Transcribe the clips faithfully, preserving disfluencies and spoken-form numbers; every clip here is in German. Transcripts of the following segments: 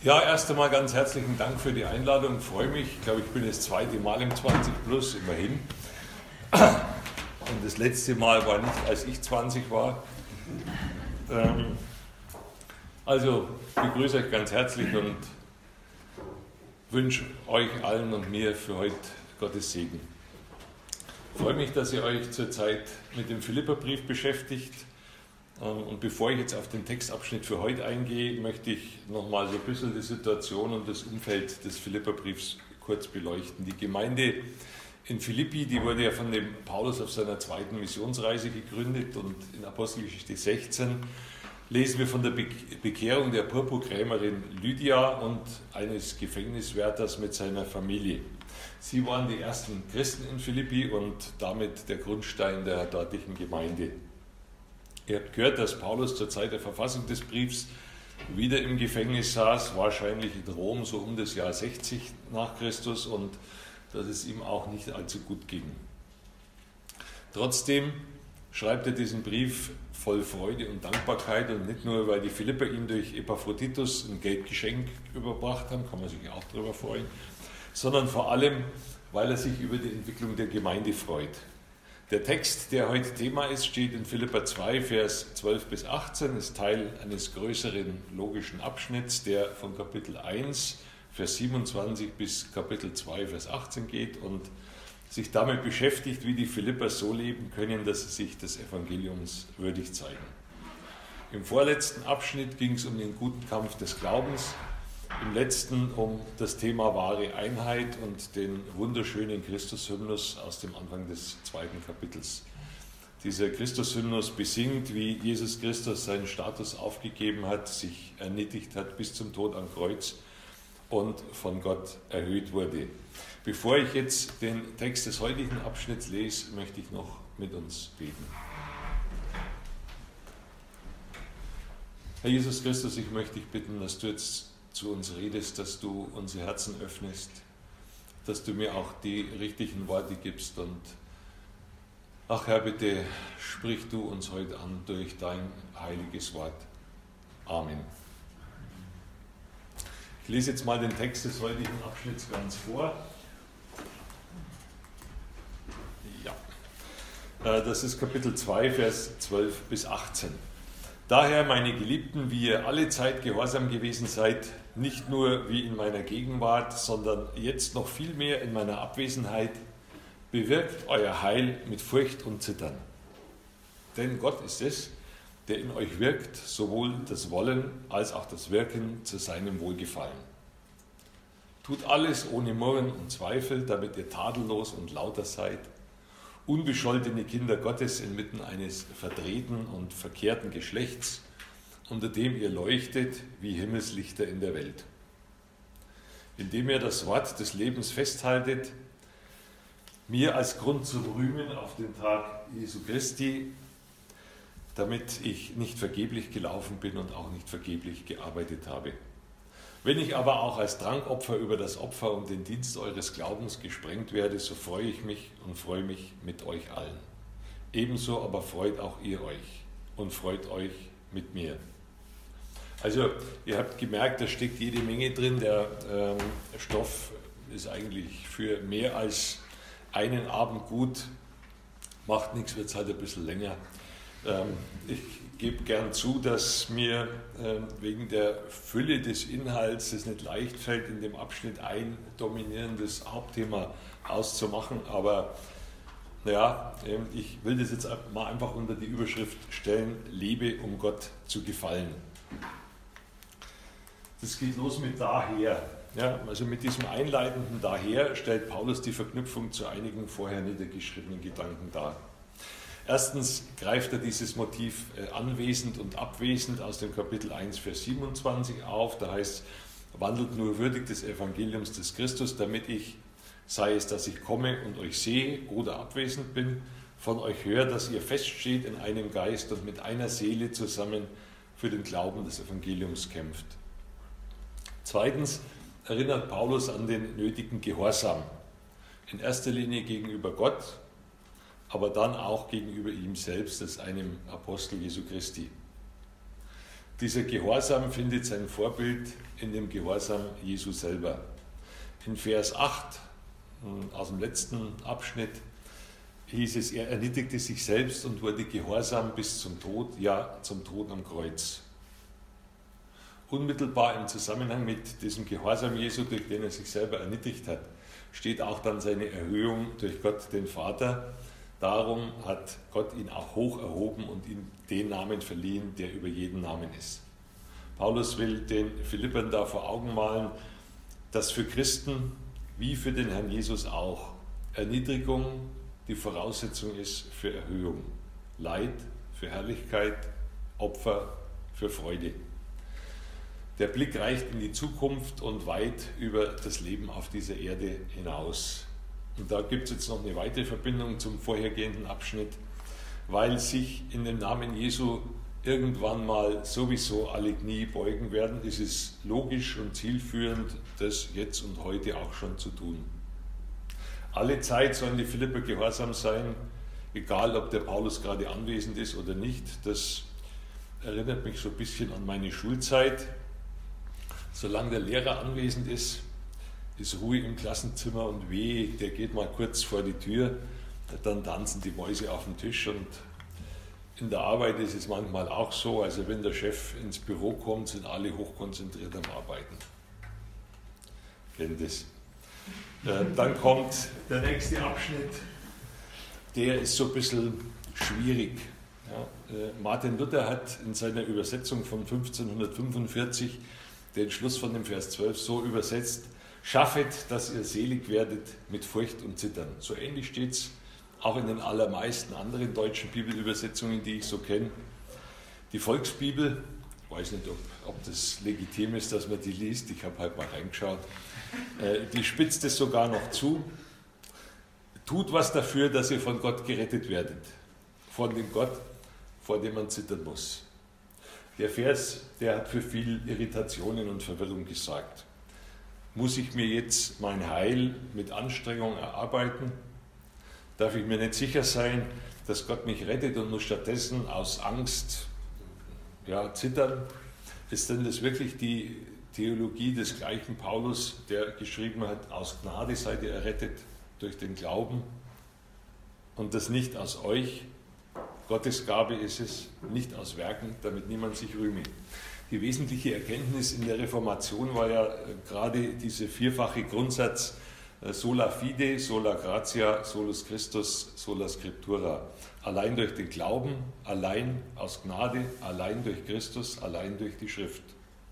Ja, erst einmal ganz herzlichen Dank für die Einladung. Ich freue mich. Ich glaube, ich bin das zweite Mal im zwanzig plus, immerhin. Und das letzte Mal war nicht, als ich zwanzig war. Ähm, also, ich begrüße euch ganz herzlich und wünsche euch allen und mir für heute Gottes Segen. Ich freue mich, dass ihr euch zurzeit mit dem Philipperbrief beschäftigt. Und bevor ich jetzt auf den Textabschnitt für heute eingehe, möchte ich nochmal so ein bisschen die Situation und das Umfeld des Philipperbriefs kurz beleuchten. Die Gemeinde in Philippi, die wurde ja von dem Paulus auf seiner zweiten Missionsreise gegründet, und in Apostelgeschichte sechzehn lesen wir von der Bekehrung der Purpurkrämerin Lydia und eines Gefängniswärters mit seiner Familie. Sie waren die ersten Christen in Philippi und damit der Grundstein der dortigen Gemeinde. Ihr habt gehört, dass Paulus zur Zeit der Verfassung des Briefs wieder im Gefängnis saß, wahrscheinlich in Rom, so um das Jahr sechzig nach Christus, und dass es ihm auch nicht allzu gut ging. Trotzdem schreibt er diesen Brief voll Freude und Dankbarkeit, und nicht nur, weil die Philipper ihm durch Epaphroditus ein Geldgeschenk überbracht haben, kann man sich auch darüber freuen, sondern vor allem, weil er sich über die Entwicklung der Gemeinde freut. Der Text, der heute Thema ist, steht in Philipper zwei, Vers zwölf bis achtzehn, ist Teil eines größeren logischen Abschnitts, der von Kapitel eins, Vers siebenundzwanzig bis Kapitel zwei, Vers achtzehn geht und sich damit beschäftigt, wie die Philipper so leben können, dass sie sich des Evangeliums würdig zeigen. Im vorletzten Abschnitt ging es um den guten Kampf des Glaubens, im letzten um das Thema wahre Einheit und den wunderschönen Christus-Hymnus aus dem Anfang des zweiten Kapitels. Dieser Christus-Hymnus besingt, wie Jesus Christus seinen Status aufgegeben hat, sich erniedrigt hat bis zum Tod am Kreuz und von Gott erhöht wurde. Bevor ich jetzt den Text des heutigen Abschnitts lese, möchte ich noch mit uns beten. Herr Jesus Christus, ich möchte dich bitten, dass du jetzt zu uns redest, dass du unsere Herzen öffnest, dass du mir auch die richtigen Worte gibst, und ach Herr, bitte sprich du uns heute an durch dein heiliges Wort. Amen. Ich lese jetzt mal den Text des heutigen Abschnitts ganz vor. Ja, das ist Kapitel zwei, Vers zwölf bis achtzehn. Daher, meine Geliebten, wie ihr alle Zeit gehorsam gewesen seid, nicht nur wie in meiner Gegenwart, sondern jetzt noch viel mehr in meiner Abwesenheit, bewirkt euer Heil mit Furcht und Zittern. Denn Gott ist es, der in euch wirkt, sowohl das Wollen als auch das Wirken zu seinem Wohlgefallen. Tut alles ohne Murren und Zweifel, damit ihr tadellos und lauter seid, unbescholtene Kinder Gottes inmitten eines verdrehten und verkehrten Geschlechts, unter dem ihr leuchtet wie Himmelslichter in der Welt. Indem ihr das Wort des Lebens festhaltet, mir als Grund zum Rühmen auf den Tag Jesu Christi, damit ich nicht vergeblich gelaufen bin und auch nicht vergeblich gearbeitet habe. Wenn ich aber auch als Drankopfer über das Opfer um den Dienst eures Glaubens gesprengt werde, so freue ich mich und freue mich mit euch allen. Ebenso aber freut auch ihr euch und freut euch mit mir. Also ihr habt gemerkt, da steckt jede Menge drin. Der ähm, Stoff ist eigentlich für mehr als einen Abend gut. Macht nichts, wird es halt ein bisschen länger. Ähm, ich gebe gern zu, dass mir äh, wegen der Fülle des Inhalts es nicht leicht fällt, in dem Abschnitt ein dominierendes Hauptthema auszumachen. Aber naja, äh, ich will das jetzt mal einfach unter die Überschrift stellen: Lebe, um Gott zu gefallen. Das geht los mit daher. Ja, also mit diesem einleitenden daher stellt Paulus die Verknüpfung zu einigen vorher niedergeschriebenen Gedanken dar. Erstens greift er dieses Motiv anwesend und abwesend aus dem Kapitel eins, Vers siebenundzwanzig auf. Da heißt es: Wandelt nur würdig des Evangeliums des Christus, damit ich, sei es, dass ich komme und euch sehe oder abwesend bin, von euch höre, dass ihr feststeht in einem Geist und mit einer Seele zusammen für den Glauben des Evangeliums kämpft. Zweitens erinnert Paulus an den nötigen Gehorsam, in erster Linie gegenüber Gott, aber dann auch gegenüber ihm selbst als einem Apostel Jesu Christi. Dieser Gehorsam findet sein Vorbild in dem Gehorsam Jesu selber. In Vers acht aus dem letzten Abschnitt hieß es, er erniedrigte sich selbst und wurde gehorsam bis zum Tod, ja zum Tod am Kreuz. Unmittelbar im Zusammenhang mit diesem Gehorsam Jesu, durch den er sich selber erniedrigt hat, steht auch dann seine Erhöhung durch Gott den Vater. Darum hat Gott ihn auch hoch erhoben und ihm den Namen verliehen, der über jeden Namen ist. Paulus will den Philippern da vor Augen malen, dass für Christen wie für den Herrn Jesus auch Erniedrigung die Voraussetzung ist für Erhöhung, Leid für Herrlichkeit, Opfer für Freude. Der Blick reicht in die Zukunft und weit über das Leben auf dieser Erde hinaus. Und da gibt es jetzt noch eine weitere Verbindung zum vorhergehenden Abschnitt, weil sich in dem Namen Jesu irgendwann mal sowieso alle Knie beugen werden, ist es logisch und zielführend, das jetzt und heute auch schon zu tun. Alle Zeit sollen die Philipper gehorsam sein, egal ob der Paulus gerade anwesend ist oder nicht. Das erinnert mich so ein bisschen an meine Schulzeit. Solange der Lehrer anwesend ist, ist Ruhe im Klassenzimmer und weh, der geht mal kurz vor die Tür, dann tanzen die Mäuse auf dem Tisch. Und in der Arbeit ist es manchmal auch so, also wenn der Chef ins Büro kommt, sind alle hochkonzentriert am Arbeiten. Kennt das? Dann kommt der nächste Abschnitt, der ist so ein bisschen schwierig. Ja, Martin Luther hat in seiner Übersetzung von fünfzehnhundertfünfundvierzig den Schluss von dem Vers zwölf so übersetzt: Schaffet, dass ihr selig werdet mit Furcht und Zittern. So ähnlich steht es auch in den allermeisten anderen deutschen Bibelübersetzungen, die ich so kenne. Die Volksbibel, ich weiß nicht, ob, ob das legitim ist, dass man die liest, ich habe halt mal reingeschaut, äh, die spitzt es sogar noch zu. Tut was dafür, dass ihr von Gott gerettet werdet. Von dem Gott, vor dem man zittern muss. Der Vers, der hat für viel Irritationen und Verwirrung gesorgt. Muss ich mir jetzt mein Heil mit Anstrengung erarbeiten? Darf ich mir nicht sicher sein, dass Gott mich rettet und muss stattdessen aus Angst ja, zittern? Ist denn das wirklich die Theologie des gleichen Paulus, der geschrieben hat, aus Gnade seid ihr errettet durch den Glauben und das nicht aus euch? Gottes Gabe ist es, nicht aus Werken, damit niemand sich rühme. Die wesentliche Erkenntnis in der Reformation war ja gerade dieser vierfache Grundsatz sola fide, sola gratia, solus Christus, sola scriptura. Allein durch den Glauben, allein aus Gnade, allein durch Christus, allein durch die Schrift.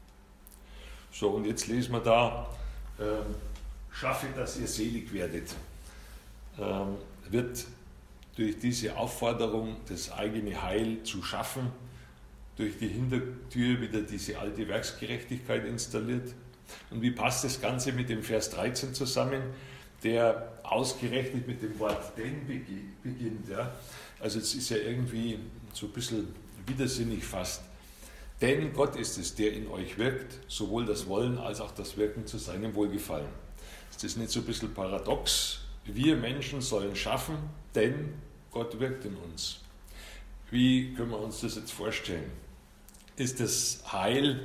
So, und jetzt lesen wir da, ähm, schaffe, dass ihr selig werdet. Ähm, wird durch diese Aufforderung, das eigene Heil zu schaffen, durch die Hintertür wieder diese alte Werksgerechtigkeit installiert. Und wie passt das Ganze mit dem Vers dreizehn zusammen, der ausgerechnet mit dem Wort denn beginnt? Ja? Also es ist ja irgendwie so ein bisschen widersinnig fast. Denn Gott ist es, der in euch wirkt, sowohl das Wollen als auch das Wirken zu seinem Wohlgefallen. Ist das nicht so ein bisschen paradox? Wir Menschen sollen schaffen, denn Gott wirkt in uns. Wie können wir uns das jetzt vorstellen? Ist das Heil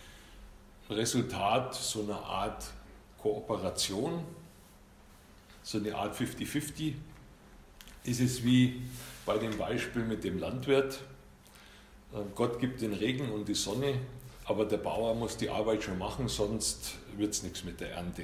Resultat so einer Art Kooperation, so eine Art fifty fifty? Ist es wie bei dem Beispiel mit dem Landwirt? Gott gibt den Regen und die Sonne, aber der Bauer muss die Arbeit schon machen, sonst wird es nichts mit der Ernte.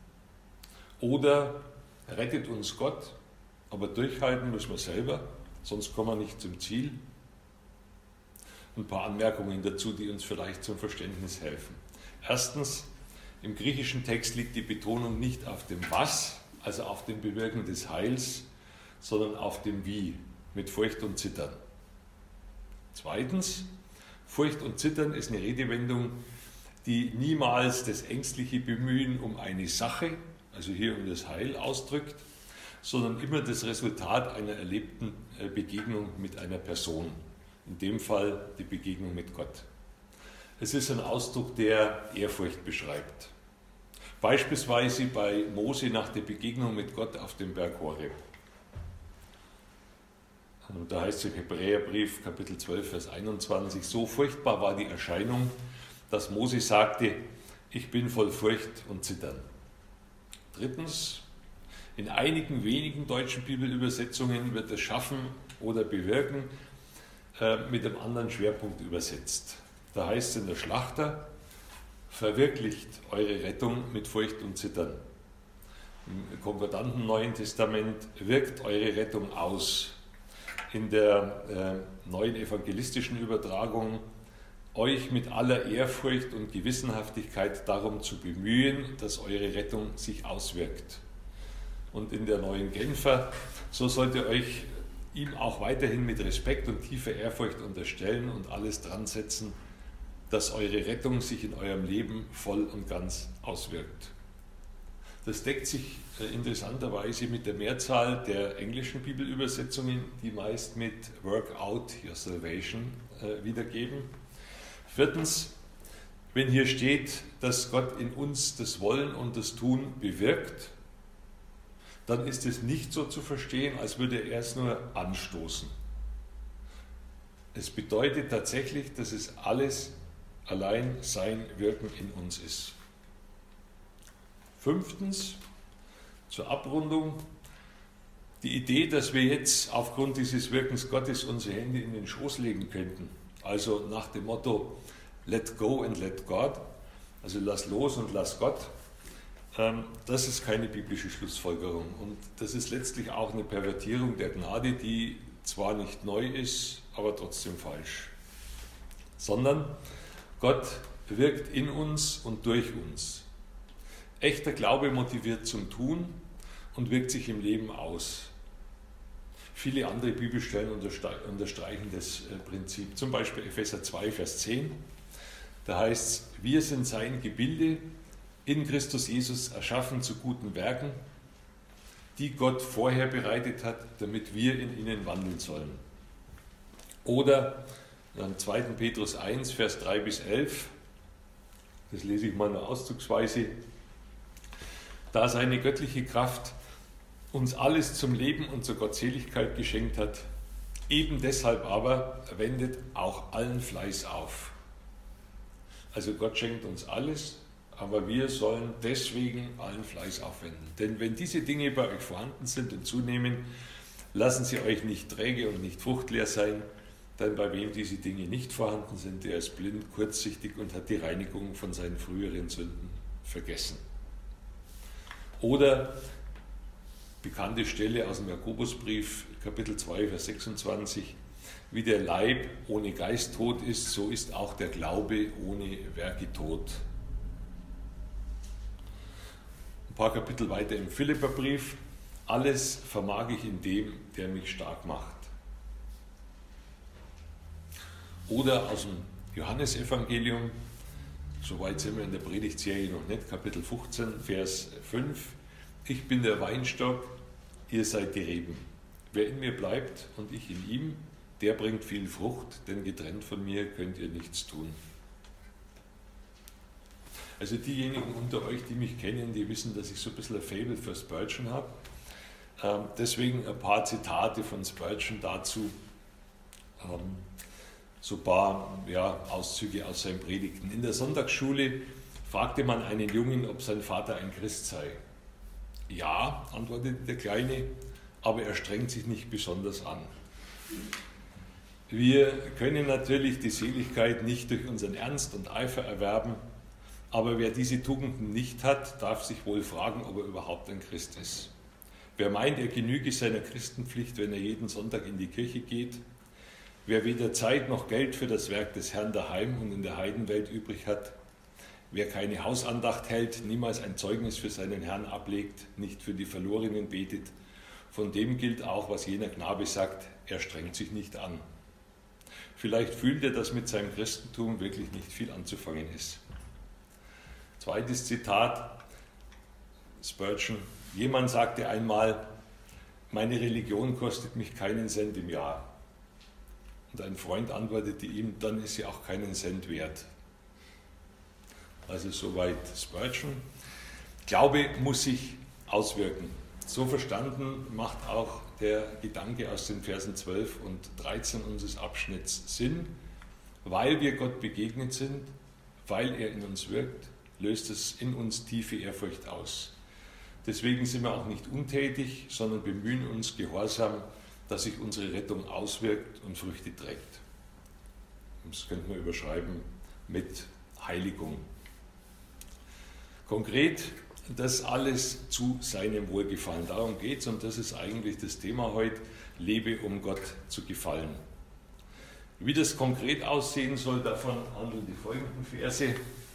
Oder rettet uns Gott, aber durchhalten müssen wir selber, sonst kommen wir nicht zum Ziel. Ein paar Anmerkungen dazu, die uns vielleicht zum Verständnis helfen. Erstens, im griechischen Text liegt die Betonung nicht auf dem Was, also auf dem Bewirken des Heils, sondern auf dem Wie, mit Furcht und Zittern. Zweitens, Furcht und Zittern ist eine Redewendung, die niemals das ängstliche Bemühen um eine Sache, also hier um das Heil, ausdrückt, sondern immer das Resultat einer erlebten Begegnung mit einer Person. In dem Fall die Begegnung mit Gott. Es ist ein Ausdruck, der Ehrfurcht beschreibt. Beispielsweise bei Mose nach der Begegnung mit Gott auf dem Berg Horeb. Und da heißt es im Hebräerbrief, Kapitel zwölf, Vers einundzwanzig, so furchtbar war die Erscheinung, dass Mose sagte, ich bin voll Furcht und Zittern. Drittens, in einigen wenigen deutschen Bibelübersetzungen wird das Schaffen oder Bewirken äh, mit einem anderen Schwerpunkt übersetzt. Da heißt es in der Schlachter, verwirklicht eure Rettung mit Furcht und Zittern. Im Konkordanten Neuen Testament wirkt eure Rettung aus. In der äh, neuen evangelistischen Übertragung, euch mit aller Ehrfurcht und Gewissenhaftigkeit darum zu bemühen, dass eure Rettung sich auswirkt. Und in der neuen Genfer, so sollt ihr euch ihm auch weiterhin mit Respekt und tiefer Ehrfurcht unterstellen und alles dran setzen, dass eure Rettung sich in eurem Leben voll und ganz auswirkt. Das deckt sich äh, interessanterweise mit der Mehrzahl der englischen Bibelübersetzungen, die meist mit Work out your salvation äh, wiedergeben. Viertens, wenn hier steht, dass Gott in uns das Wollen und das Tun bewirkt, dann ist es nicht so zu verstehen, als würde er es nur anstoßen. Es bedeutet tatsächlich, dass es alles allein sein Wirken in uns ist. Fünftens, zur Abrundung, die Idee, dass wir jetzt aufgrund dieses Wirkens Gottes unsere Hände in den Schoß legen könnten, also nach dem Motto let go and let God, also lass los und lass Gott, das ist keine biblische Schlussfolgerung und das ist letztlich auch eine Pervertierung der Gnade, die zwar nicht neu ist, aber trotzdem falsch, sondern Gott wirkt in uns und durch uns. Echter Glaube motiviert zum Tun und wirkt sich im Leben aus. Viele andere Bibelstellen unterstreichen das Prinzip, zum Beispiel Epheser zwei, Vers zehn, da heißt es, wir sind sein Gebilde, in Christus Jesus erschaffen zu guten Werken, die Gott vorher bereitet hat, damit wir in ihnen wandeln sollen. Oder dann zweiter Petrus eins, Vers drei bis elf, das lese ich mal nur auszugsweise, da seine göttliche Kraft uns alles zum Leben und zur Gottseligkeit geschenkt hat, eben deshalb aber wendet auch allen Fleiß auf. Also Gott schenkt uns alles, aber wir sollen deswegen allen Fleiß aufwenden. Denn wenn diese Dinge bei euch vorhanden sind und zunehmen, lassen sie euch nicht träge und nicht fruchtleer sein, denn bei wem diese Dinge nicht vorhanden sind, der ist blind, kurzsichtig und hat die Reinigung von seinen früheren Sünden vergessen. Oder bekannte Stelle aus dem Jakobusbrief, Kapitel zwei, Vers sechsundzwanzig, wie der Leib ohne Geist tot ist, so ist auch der Glaube ohne Werke tot. Ein paar Kapitel weiter im Philipperbrief, alles vermag ich in dem, der mich stark macht. Oder aus dem Johannesevangelium, soweit sind wir in der Predigtserie noch nicht, Kapitel fünfzehn, Vers fünf, ich bin der Weinstock, ihr seid die Reben. Wer in mir bleibt und ich in ihm, der bringt viel Frucht, denn getrennt von mir könnt ihr nichts tun. Also diejenigen unter euch, die mich kennen, die wissen, dass ich so ein bisschen ein Faible für Spurgeon habe. Ähm, deswegen ein paar Zitate von Spurgeon dazu, ähm, so ein paar ja, Auszüge aus seinen Predigten. In der Sonntagsschule fragte man einen Jungen, ob sein Vater ein Christ sei. Ja, antwortete der Kleine, aber er strengt sich nicht besonders an. Wir können natürlich die Seligkeit nicht durch unseren Ernst und Eifer erwerben, aber wer diese Tugenden nicht hat, darf sich wohl fragen, ob er überhaupt ein Christ ist. Wer meint, er genüge seiner Christenpflicht, wenn er jeden Sonntag in die Kirche geht, wer weder Zeit noch Geld für das Werk des Herrn daheim und in der Heidenwelt übrig hat, wer keine Hausandacht hält, niemals ein Zeugnis für seinen Herrn ablegt, nicht für die Verlorenen betet, von dem gilt auch, was jener Knabe sagt, er strengt sich nicht an. Vielleicht fühlt er, dass mit seinem Christentum wirklich nicht viel anzufangen ist. Zweites Zitat, Spurgeon. Jemand sagte einmal, meine Religion kostet mich keinen Cent im Jahr. Und ein Freund antwortete ihm, dann ist sie auch keinen Cent wert. Also soweit Spurgeon. Glaube muss sich auswirken. So verstanden macht auch der Gedanke aus den Versen zwölf und dreizehn unseres Abschnitts Sinn. Weil wir Gott begegnet sind, weil er in uns wirkt, löst es in uns tiefe Ehrfurcht aus. Deswegen sind wir auch nicht untätig, sondern bemühen uns gehorsam, dass sich unsere Rettung auswirkt und Früchte trägt. Das könnte man überschreiben mit Heiligung. Konkret, das alles zu seinem Wohlgefallen. Darum geht es und das ist eigentlich das Thema heute, lebe um Gott zu gefallen. Wie das konkret aussehen soll, davon handeln die folgenden Verse.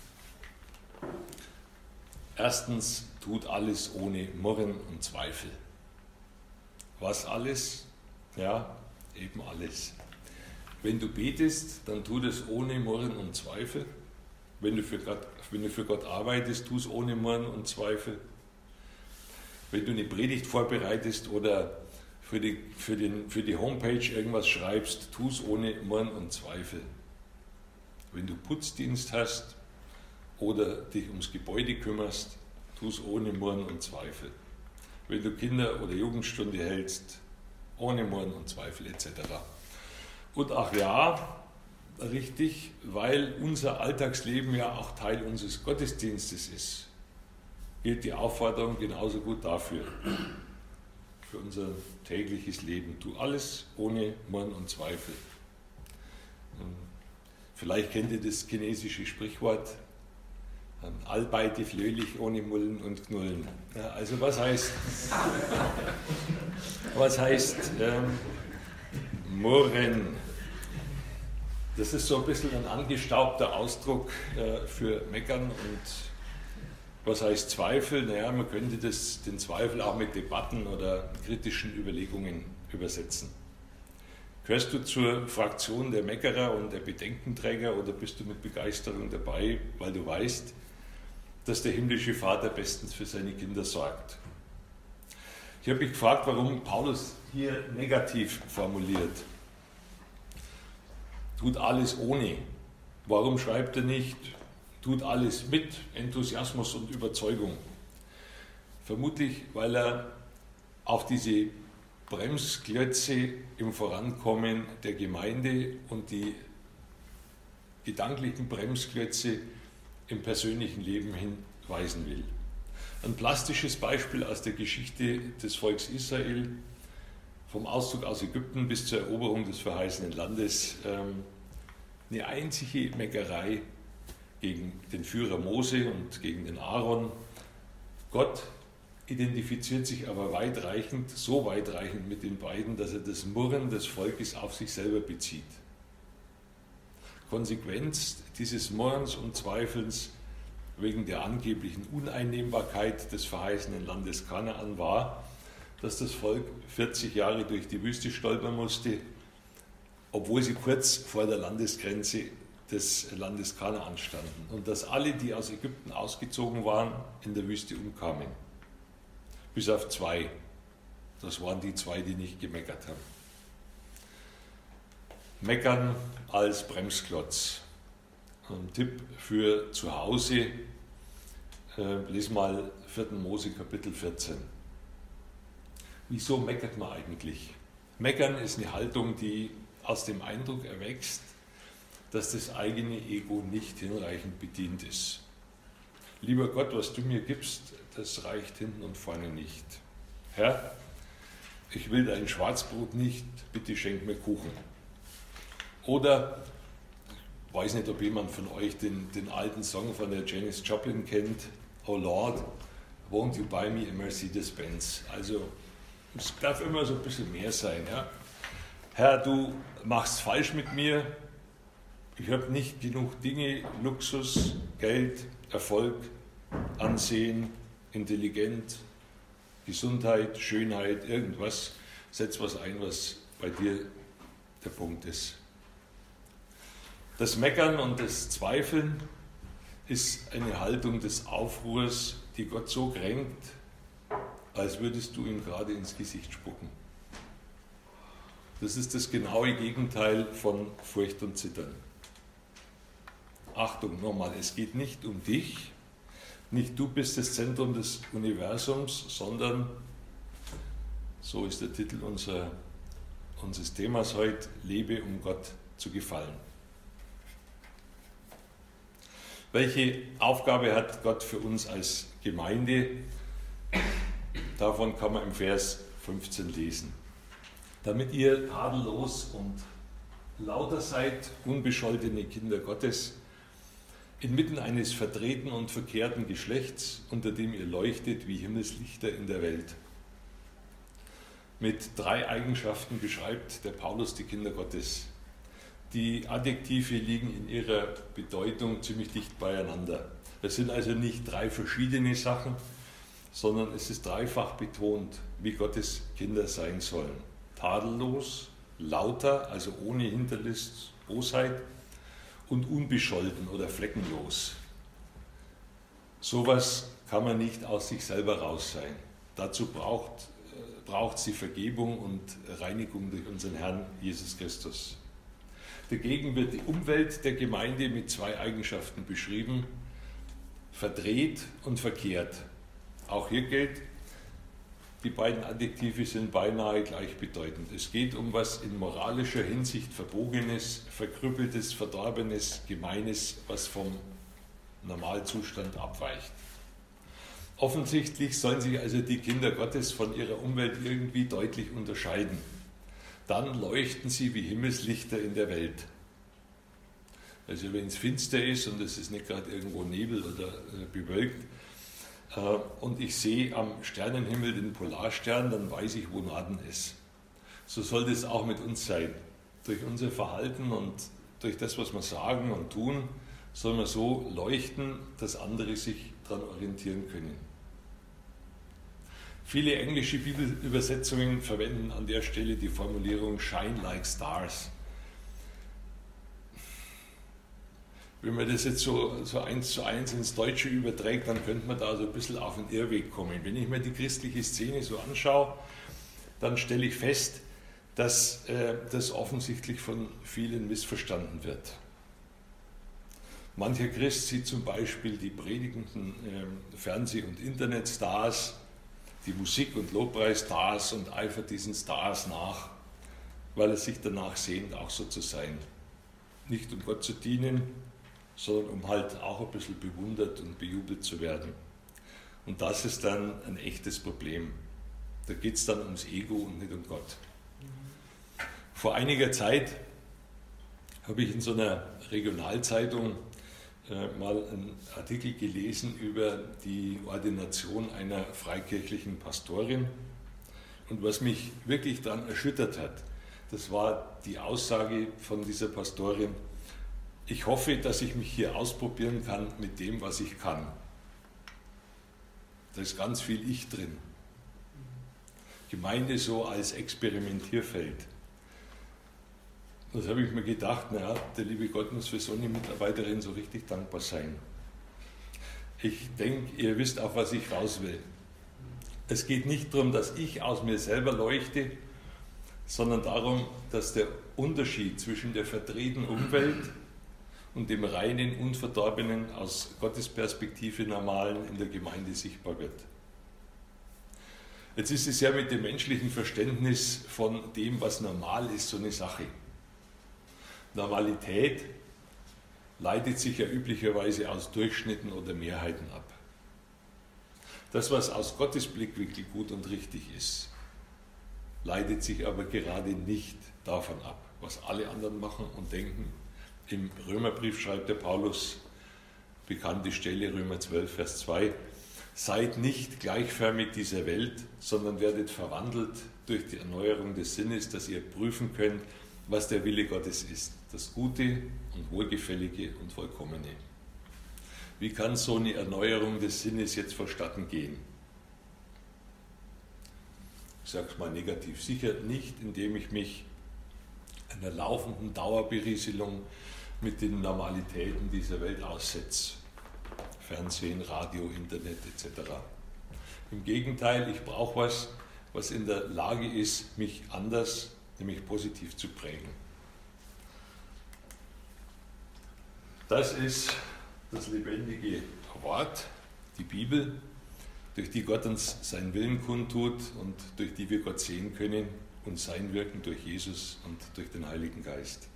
Erstens, tut alles ohne Murren und Zweifel. Was alles? Ja, eben alles. Wenn du betest, dann tu das ohne Murren und Zweifel. Wenn du für Gott, wenn du für Gott arbeitest, tu es ohne Murren und Zweifel. Wenn du eine Predigt vorbereitest oder für die, für den, für die Homepage irgendwas schreibst, tu es ohne Murren und Zweifel. Wenn du Putzdienst hast oder dich ums Gebäude kümmerst, tu es ohne Murren und Zweifel. Wenn du Kinder- oder Jugendstunde hältst, ohne Murren und Zweifel et cetera. Und ach ja, richtig, weil unser Alltagsleben ja auch Teil unseres Gottesdienstes ist, gilt die Aufforderung genauso gut dafür, für unser tägliches Leben. Tu alles ohne Murren und Zweifel. Vielleicht kennt ihr das chinesische Sprichwort, allbeide flöhlich ohne Mullen und Knullen. Ja, also was heißt, was heißt ähm, Murren? Das ist so ein bisschen ein angestaubter Ausdruck äh, für Meckern. Und was heißt Zweifel? Naja, man könnte das, den Zweifel auch mit Debatten oder kritischen Überlegungen übersetzen. Gehörst du zur Fraktion der Meckerer und der Bedenkenträger oder bist du mit Begeisterung dabei, weil du weißt, dass der himmlische Vater bestens für seine Kinder sorgt? Ich habe mich gefragt, warum Paulus hier negativ formuliert. Tut alles ohne. Warum schreibt er nicht, tut alles mit Enthusiasmus und Überzeugung? Vermutlich, weil er auf diese Bremsklötze im Vorankommen der Gemeinde und die gedanklichen Bremsklötze im persönlichen Leben hinweisen will. Ein plastisches Beispiel aus der Geschichte des Volkes Israel, vom Auszug aus Ägypten bis zur Eroberung des verheißenen Landes, eine einzige Meckerei gegen den Führer Mose und gegen den Aaron. Gott identifiziert sich aber weitreichend, so weitreichend mit den beiden, dass er das Murren des Volkes auf sich selber bezieht. Konsequenz dieses Murrens und Zweifelns wegen der angeblichen Uneinnehmbarkeit des verheißenen Landes Kanaan war, dass das Volk vierzig Jahre durch die Wüste stolpern musste, obwohl sie kurz vor der Landesgrenze des Landes Kanaan standen und dass alle, die aus Ägypten ausgezogen waren, in der Wüste umkamen. Bis auf zwei. Das waren die zwei, die nicht gemeckert haben. Meckern als Bremsklotz. Ein Tipp für zu Hause, äh, lies mal vierten Mose Kapitel vierzehn. Wieso meckert man eigentlich? Meckern ist eine Haltung, die aus dem Eindruck erwächst, dass das eigene Ego nicht hinreichend bedient ist. Lieber Gott, was du mir gibst, das reicht hinten und vorne nicht. Herr, ich will dein Schwarzbrot nicht, bitte schenk mir Kuchen. Oder, ich weiß nicht, ob jemand von euch den, den alten Song von der Janis Joplin kennt, Oh Lord, won't you buy me a Mercedes-Benz? Also, es darf immer so ein bisschen mehr sein. Ja? Herr, du machst falsch mit mir, ich habe nicht genug Dinge, Luxus, Geld, Erfolg, Ansehen, Intelligenz, Gesundheit, Schönheit, irgendwas. Setz was ein, was bei dir der Punkt ist. Das Meckern und das Zweifeln ist eine Haltung des Aufruhrs, die Gott so kränkt, als würdest du ihm gerade ins Gesicht spucken. Das ist das genaue Gegenteil von Furcht und Zittern. Achtung, nochmal, es geht nicht um dich, nicht du bist das Zentrum des Universums, sondern So ist der Titel unserer, unseres Themas heute, Lebe, um Gott zu gefallen. Welche Aufgabe hat Gott für uns als Gemeinde? Davon kann man im Vers fünfzehn lesen. Damit ihr tadellos und lauter seid, unbescholtene Kinder Gottes, inmitten eines verdrehten und verkehrten Geschlechts, unter dem ihr leuchtet wie Himmelslichter in der Welt. Mit drei Eigenschaften beschreibt der Paulus die Kinder Gottes. Die Adjektive liegen in ihrer Bedeutung ziemlich dicht beieinander. Es sind also nicht drei verschiedene Sachen, sondern es ist dreifach betont, wie Gottes Kinder sein sollen. Tadellos, lauter, also ohne Hinterlist, Bosheit, und unbescholten oder fleckenlos. Sowas kann man nicht aus sich selber raus sein. Dazu braucht, äh, braucht sie Vergebung und Reinigung durch unseren Herrn Jesus Christus. Dagegen wird die Umwelt der Gemeinde mit zwei Eigenschaften beschrieben: verdreht und verkehrt. Auch hier gilt, die beiden Adjektive sind beinahe gleichbedeutend. Es geht um was in moralischer Hinsicht Verbogenes, Verkrüppeltes, Verdorbenes, Gemeines, was vom Normalzustand abweicht. Offensichtlich sollen sich also die Kinder Gottes von ihrer Umwelt irgendwie deutlich unterscheiden. Dann leuchten sie wie Himmelslichter in der Welt. Also wenn es finster ist und es ist nicht gerade irgendwo Nebel oder äh, bewölkt, und ich sehe am Sternenhimmel den Polarstern, dann weiß ich, wo Norden ist. So sollte es auch mit uns sein. Durch unser Verhalten und durch das, was wir sagen und tun, soll man so leuchten, dass andere sich daran orientieren können. Viele englische Bibelübersetzungen verwenden an der Stelle die Formulierung Shine like stars. Wenn man das jetzt so, so eins zu eins ins Deutsche überträgt, dann könnte man da so ein bisschen auf den Irrweg kommen. Wenn ich mir die christliche Szene so anschaue, dann stelle ich fest, dass äh, das offensichtlich von vielen missverstanden wird. Mancher Christ sieht zum Beispiel die predigenden äh, Fernseh- und Internetstars, die Musik- und Lobpreisstars und eifert diesen Stars nach, weil er sich danach sehnt, auch so zu sein. Nicht um Gott zu dienen, sondern um halt auch ein bisschen bewundert und bejubelt zu werden. Und das ist dann ein echtes Problem. Da geht es dann ums Ego und nicht um Gott. Vor einiger Zeit habe ich in so einer Regionalzeitung äh, mal einen Artikel gelesen über die Ordination einer freikirchlichen Pastorin. Und was mich wirklich daran erschüttert hat, das war die Aussage von dieser Pastorin: Ich hoffe, dass ich mich hier ausprobieren kann mit dem, was ich kann. Da ist ganz viel Ich drin. Gemeinde so als Experimentierfeld. Das habe ich mir gedacht, naja, der liebe Gott muss für so eine Mitarbeiterin so richtig dankbar sein. Ich denke, ihr wisst, auf was ich raus will. Es geht nicht darum, dass ich aus mir selber leuchte, sondern darum, dass der Unterschied zwischen der verdrehten Umwelt und dem reinen, unverdorbenen, aus Gottes Perspektive normalen in der Gemeinde sichtbar wird. Jetzt ist es ja mit dem menschlichen Verständnis von dem, was normal ist, so eine Sache. Normalität leitet sich ja üblicherweise aus Durchschnitten oder Mehrheiten ab. Das, was aus Gottes Blickwinkel gut und richtig ist, leitet sich aber gerade nicht davon ab, was alle anderen machen und denken. Im Römerbrief schreibt der Paulus, bekannte Stelle, Römer zwölf, Vers zwei, seid nicht gleichförmig dieser Welt, sondern werdet verwandelt durch die Erneuerung des Sinnes, dass ihr prüfen könnt, was der Wille Gottes ist, das Gute und Wohlgefällige und Vollkommene. Wie kann so eine Erneuerung des Sinnes jetzt vonstatten gehen? Ich sage es mal negativ, sicher nicht, indem ich mich einer laufenden Dauerberieselung mit den Normalitäten dieser Welt aussetze. Fernsehen, Radio, Internet et cetera. Im Gegenteil, ich brauche was, was in der Lage ist, mich anders, nämlich positiv zu prägen. Das ist das lebendige Wort, die Bibel, durch die Gott uns seinen Willen kundtut und durch die wir Gott sehen können und sein Wirken durch Jesus und durch den Heiligen Geist.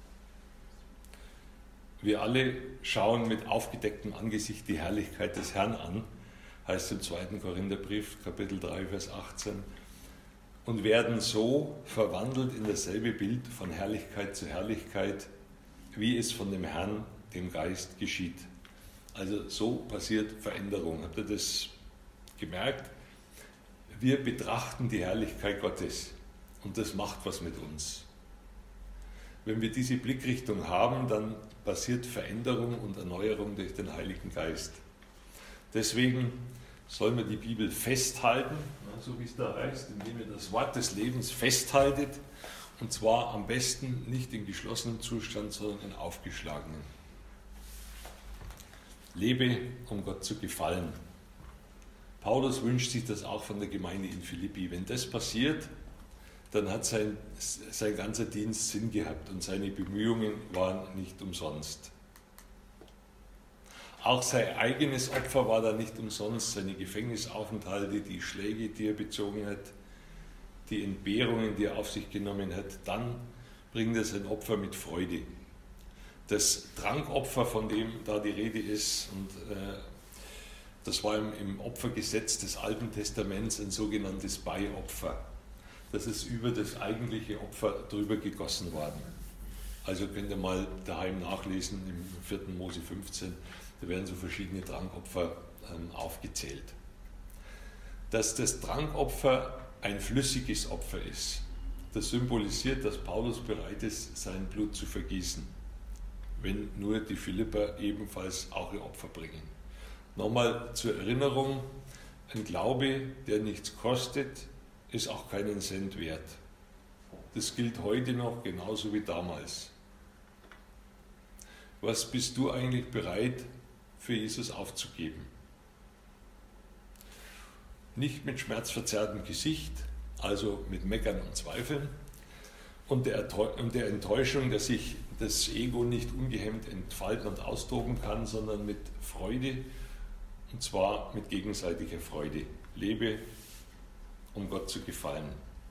Wir alle schauen mit aufgedecktem Angesicht die Herrlichkeit des Herrn an, heißt im zweiten Korintherbrief, Kapitel drei, Vers achtzehn, und werden so verwandelt in dasselbe Bild von Herrlichkeit zu Herrlichkeit, wie es von dem Herrn, dem Geist, geschieht. Also so passiert Veränderung. Habt ihr das gemerkt? Wir betrachten die Herrlichkeit Gottes und das macht was mit uns. Wenn wir diese Blickrichtung haben, dann passiert Veränderung und Erneuerung durch den Heiligen Geist. Deswegen sollen wir die Bibel festhalten, so wie es da heißt, indem ihr das Wort des Lebens festhaltet, und zwar am besten nicht in geschlossenem Zustand, sondern in aufgeschlagenen. Lebe, um Gott zu gefallen. Paulus wünscht sich das auch von der Gemeinde in Philippi. Wenn das passiert, dann hat sein, sein ganzer Dienst Sinn gehabt und seine Bemühungen waren nicht umsonst. Auch sein eigenes Opfer war da nicht umsonst, seine Gefängnisaufenthalte, die Schläge, die er bezogen hat, die Entbehrungen, die er auf sich genommen hat, dann bringt er sein Opfer mit Freude. Das Trankopfer, von dem da die Rede ist, und äh, das war im, im Opfergesetz des Alten Testaments ein sogenanntes Beiopfer. Das ist über das eigentliche Opfer drüber gegossen worden. Also könnt ihr mal daheim nachlesen im vierten Mose fünfzehn, da werden so verschiedene Trankopfer ähm, aufgezählt. Dass das Trankopfer ein flüssiges Opfer ist, das symbolisiert, dass Paulus bereit ist, sein Blut zu vergießen, wenn nur die Philipper ebenfalls auch ihr Opfer bringen. Nochmal zur Erinnerung, ein Glaube, der nichts kostet, ist auch keinen Cent wert. Das gilt heute noch genauso wie damals. Was bist du eigentlich bereit für Jesus aufzugeben? Nicht mit schmerzverzerrtem Gesicht, also mit Meckern und Zweifeln und der, und der Enttäuschung, dass sich das Ego nicht ungehemmt entfalten und austoben kann, sondern mit Freude, und zwar mit gegenseitiger Freude. Lebe, um Gott zu gefallen.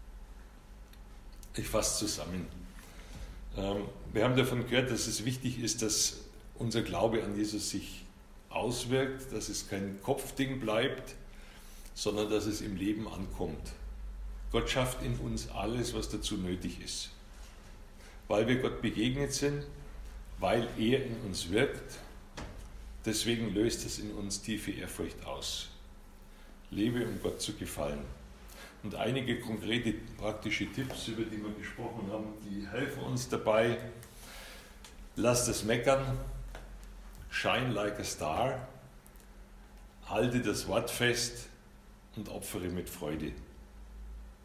Ich fasse zusammen. Wir haben davon gehört, dass es wichtig ist, dass unser Glaube an Jesus sich auswirkt, dass es kein Kopfding bleibt, sondern dass es im Leben ankommt. Gott schafft in uns alles, was dazu nötig ist. Weil wir Gott begegnet sind, weil er in uns wirkt, deswegen löst es in uns tiefe Ehrfurcht aus. Lebe, um Gott zu gefallen. Und einige konkrete praktische Tipps, über die wir gesprochen haben, die helfen uns dabei. Lass das Meckern, shine like a star, halte das Wort fest und opfere mit Freude.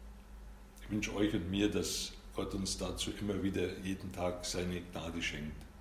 Ich wünsche euch und mir, dass Gott uns dazu immer wieder jeden Tag seine Gnade schenkt.